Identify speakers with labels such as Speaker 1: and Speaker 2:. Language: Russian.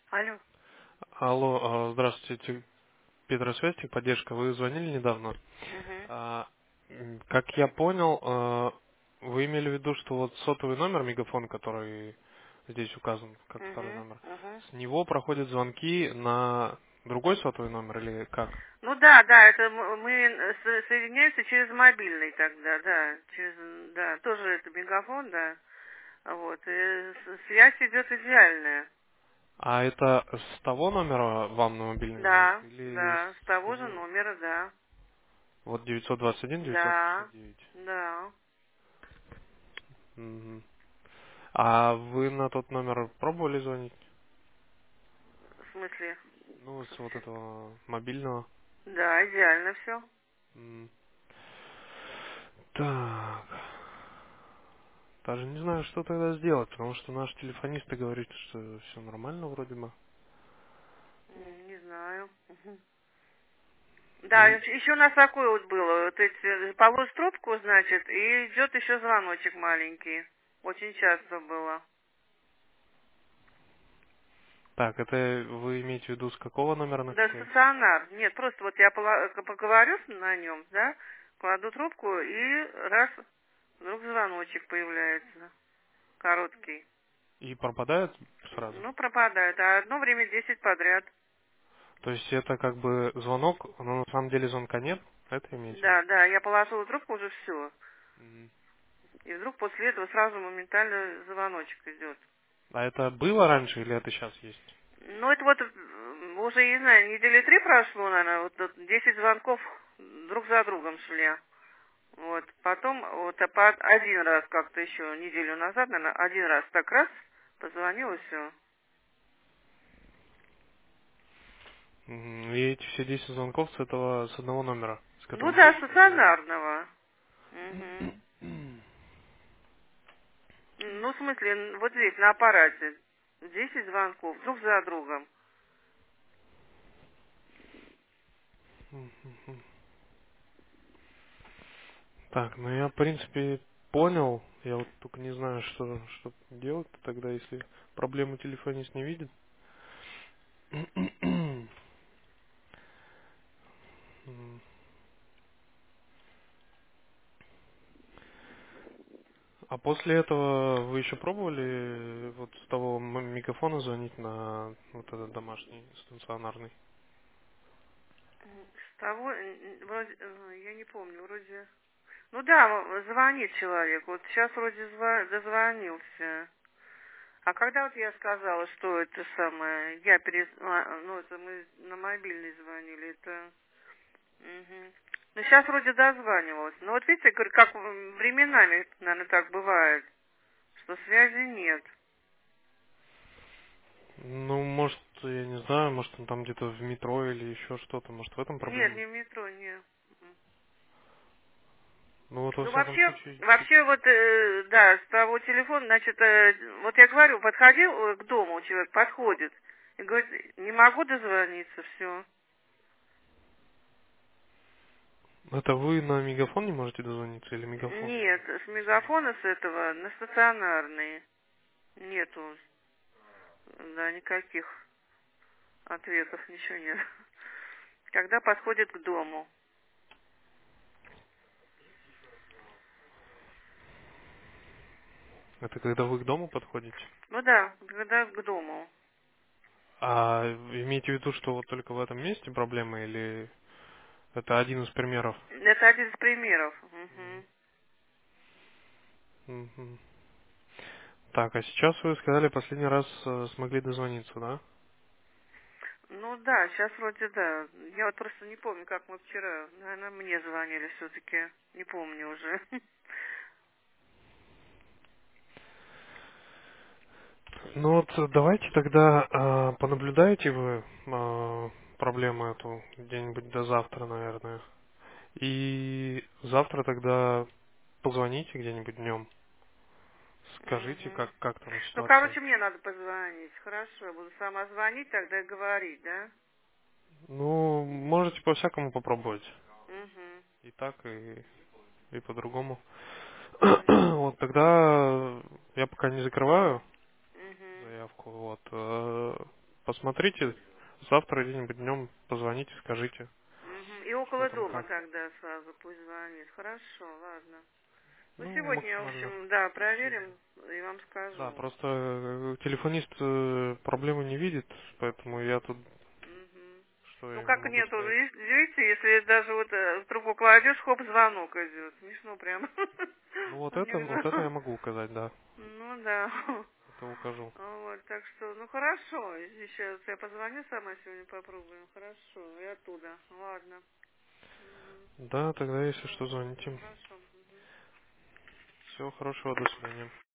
Speaker 1: Алло.
Speaker 2: Алло, здравствуйте, Петросвязь, поддержка. Вы звонили недавно.
Speaker 1: Угу.
Speaker 2: Как я понял, вы имели в виду, что вот сотовый номер Мегафон, который здесь указан, как второй
Speaker 1: Угу.
Speaker 2: номер,
Speaker 1: Угу.
Speaker 2: с него проходят звонки на другой сотовый номер или как?
Speaker 1: Ну да, да, это мы соединяемся через мобильный тогда, да, через, да, тоже это мегафон, да, вот, и связь идет идеальная.
Speaker 2: А это с того номера вам на мобильный звонит
Speaker 1: Да,
Speaker 2: или
Speaker 1: да, с того же
Speaker 2: с
Speaker 1: номера, да,
Speaker 2: вот 921
Speaker 1: да,
Speaker 2: 959?
Speaker 1: да,
Speaker 2: Мгм. А вы на тот номер пробовали звонить?
Speaker 1: в смысле,
Speaker 2: Ну, с вот этого мобильного.
Speaker 1: да, идеально все.
Speaker 2: М. Так. Даже не знаю, что тогда сделать, потому что наш телефонист говорит, что все нормально вроде бы.
Speaker 1: Не знаю. Мгм. Да,
Speaker 2: И,
Speaker 1: еще у нас такое вот было, вот эти, повод трубку, значит, и идет еще звоночек маленький. Очень часто было.
Speaker 2: так, это вы имеете в виду с какого номера на
Speaker 1: Да,
Speaker 2: какой?
Speaker 1: стационар. Нет, просто вот я поговорю на нем, да, кладу трубку, и раз, вдруг звоночек появляется, короткий.
Speaker 2: И пропадает сразу?
Speaker 1: Ну, пропадает, а одно время 10 подряд.
Speaker 2: То есть это как бы звонок, но на самом деле звонка нет? Это имеете в виду?
Speaker 1: Да, да, я положила трубку, уже все.
Speaker 2: Мгм.
Speaker 1: И вдруг после этого сразу моментально звоночек идет.
Speaker 2: А это было раньше или это сейчас есть?
Speaker 1: Ну, это вот уже, не знаю, недели 3 прошло, наверное, вот 10 звонков друг за другом шли. Вот, потом вот один раз как-то еще неделю назад, наверное, один раз так раз позвонил и все.
Speaker 2: Мгм. И эти все 10 звонков с этого, с одного номера, с
Speaker 1: Ну
Speaker 2: которым
Speaker 1: да,
Speaker 2: сейчас мы говорим.
Speaker 1: стационарного. Мгм. Ну, в смысле, вот здесь, на аппарате. 10 звонков друг за другом.
Speaker 2: Мгм. Так, ну я в принципе понял. Я вот только не знаю, что делать тогда, если проблему телефонист не видит. М. А после этого вы еще пробовали вот с того мегафона звонить на вот этот домашний стационарный?
Speaker 1: С того, вроде, я не помню, вроде... Ну да, звонит человек. Вот сейчас вроде дозвонился. А когда вот я сказала, что это самое, ну это мы на мобильный звонили, это... Мгм. Ну сейчас вроде дозванивалась. Но вот видите, говорю, как временами, наверное, так бывает, что связи нет.
Speaker 2: Ну, может, я не знаю, может он там где-то в метро или еще что-то, может в этом
Speaker 1: Нет,
Speaker 2: проблема?
Speaker 1: не в метро, нет.
Speaker 2: Ну вот во
Speaker 1: Ну
Speaker 2: всяком
Speaker 1: вообще,
Speaker 2: случае,
Speaker 1: вообще вот, да, с того телефона, значит, вот я говорю, подходил к дому, человек подходит и говорит, не могу дозвониться, все.
Speaker 2: это вы на мегафон не можете дозвониться или мегафон?
Speaker 1: Нет, с мегафона с этого на стационарный нету, да, никаких ответов, ничего нет. Когда подходит к дому.
Speaker 2: Это когда вы к дому подходите?
Speaker 1: Ну да, когда к дому.
Speaker 2: А имеете в виду, что вот только в этом месте проблема или это один из примеров?
Speaker 1: Это один из примеров. Мгм.
Speaker 2: Мгм. Так, а сейчас вы сказали, последний раз смогли дозвониться, да?
Speaker 1: Ну да, сейчас вроде да. Я вот просто не помню, как мы вчера, наверное, мне звонили все-таки. Не помню уже.
Speaker 2: Ну вот давайте тогда понаблюдайте вы проблему эту где-нибудь до завтра, наверное. И завтра тогда позвоните где-нибудь днем. Скажите,
Speaker 1: Мгм.
Speaker 2: как там
Speaker 1: Ну,
Speaker 2: ситуация.
Speaker 1: короче, мне надо позвонить. Хорошо, буду сама звонить, тогда и говорить, да?
Speaker 2: Ну, можете по-всякому попробовать.
Speaker 1: Угу.
Speaker 2: И так, и по-другому.
Speaker 1: Понятно.
Speaker 2: Вот тогда я пока не закрываю
Speaker 1: Угу.
Speaker 2: заявку. Вот. посмотрите, завтра где-нибудь днем позвоните, скажите,
Speaker 1: И
Speaker 2: что
Speaker 1: около
Speaker 2: там
Speaker 1: дома
Speaker 2: как.
Speaker 1: тогда сразу пусть звонит. Хорошо, ладно. Ну,
Speaker 2: Ну,
Speaker 1: сегодня, в
Speaker 2: максимально.
Speaker 1: общем, да, проверим и вам
Speaker 2: Да,
Speaker 1: скажу.
Speaker 2: просто телефонист проблемы не видит, поэтому я тут
Speaker 1: Мгм.
Speaker 2: что
Speaker 1: Ну,
Speaker 2: я
Speaker 1: как
Speaker 2: могу
Speaker 1: нету,
Speaker 2: сказать.
Speaker 1: видите, если даже вот трубку кладешь, хоп, звонок идет. Смешно прям.
Speaker 2: Ну
Speaker 1: Ну, не
Speaker 2: вот это я
Speaker 1: знаю.
Speaker 2: могу указать, да.
Speaker 1: Ну, да.
Speaker 2: Это укажу.
Speaker 1: Вот, так что, ну, хорошо. Сейчас я позвоню сама сегодня, попробуем. Хорошо, и оттуда. Ладно. Мгм.
Speaker 2: Да, тогда если что, звоните.
Speaker 1: Хорошо. Мгм.
Speaker 2: Всего хорошего, до свидания.